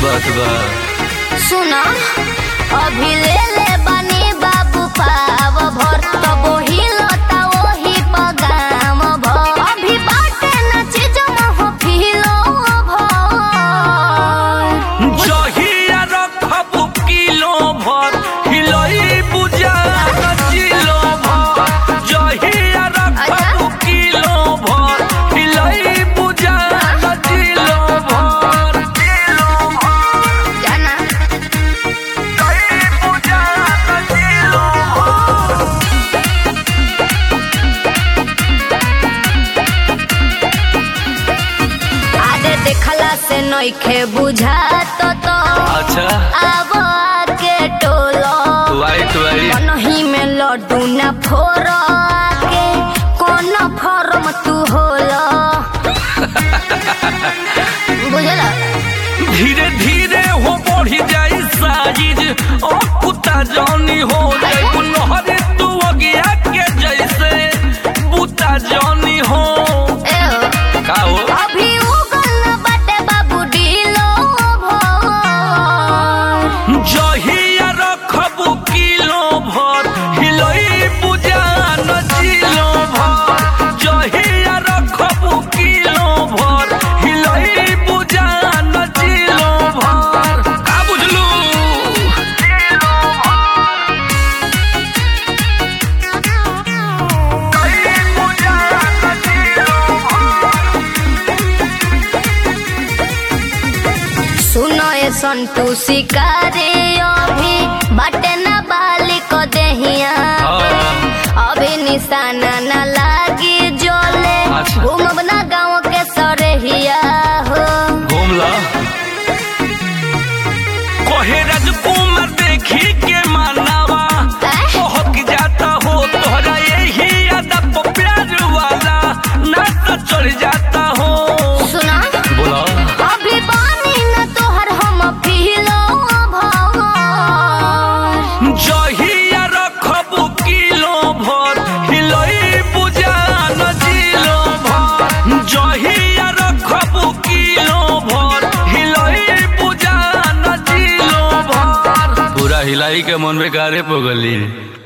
बात बा। सुना अभी ले ले बनी बाबू पाव भर तब हिलता वही पगाम भर अभी बाटे न चीज हो फिलो भर जहिया रखब किलो भर हिलई बुझा किलो भर जहिया रखब किलो भर हिलई बुझा किलो भर जाना आगे देखला से नइखे बुझात तो अच्छा अब आके टोलो वाइट मनही में लड्डू न फोरो के कौन फॉर्म तू होला बुझला धीरे धीरे हो बढ़ी जाई साइज और कुत्ता जानी हो जाए नहरे तू अगिया के जैसे बुता जानी हो ए हो का हो अभी उगल बाटे बाबू डीलो भर जहिया रखब किलो भर हिलई बुझा नचिलो भर जहिया रखब किलो भर हिलई बुझा नचिलो भर का बुझलू सुनो ए संतू शिकारी अभी बाटे न बाली को देहिया अभी निशाना न लागी जोले अच्छा। घूमब ना गाँव के सरहिया हो घूम ला कोहे राजकुमार देखी के मानावा बहक जाता हो तोहरा यही अदब प्यार वाला ना तो चढ़ जाता हो सुना बोला अभी बानी न तोहर हम फिलो भर जहिया रखब किलो भर हिलई बुझा नचिलो भर जहिया रखब किलो भर हिलई बुझा नचिलो भर पूरा हिलाई के मन में गारे पगली।